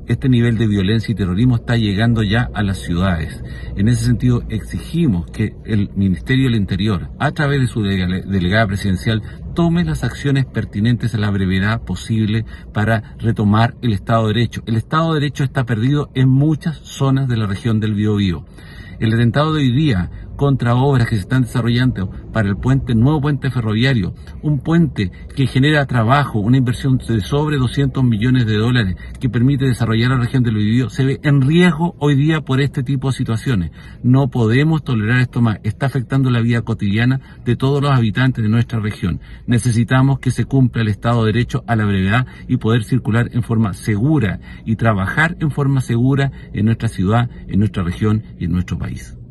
este nivel de violencia y terrorismo está llegando ya a las ciudades. En ese sentido, exigimos que el Ministerio del Interior, a través de su delegada presidencial, tome las acciones pertinentes a la brevedad posible para retomar el Estado de Derecho. El Estado de Derecho está perdido en muchas zonas de la región del Biobío. El atentado de hoy día contra obras que se están desarrollando para el nuevo puente ferroviario, un puente que genera trabajo, una inversión de sobre 200 millones de dólares que permite desarrollar la región del Biobío, se ve en riesgo hoy día por este tipo de situaciones. No podemos tolerar esto más. Está afectando la vida cotidiana de todos los habitantes de nuestra región. Necesitamos que se cumpla el Estado de Derecho a la brevedad y poder circular en forma segura y trabajar en forma segura en nuestra ciudad, en nuestra región y en nuestro país.